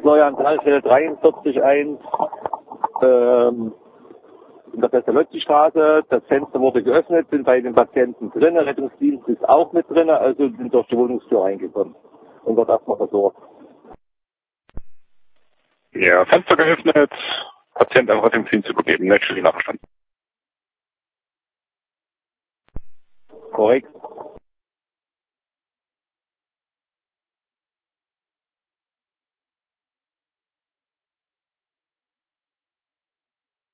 Florian Stelle 43.1 in der Pestalozzi-Straße. Das Fenster wurde geöffnet, sind bei den Patienten drin. Rettungsdienst ist auch mit drin, also sind durch die Wohnungstür reingekommen und wird erstmal versorgt. Ja, Fenster geöffnet, Patient am Rettungsdienst übergeben, natürlich nachverstanden. Korrekt.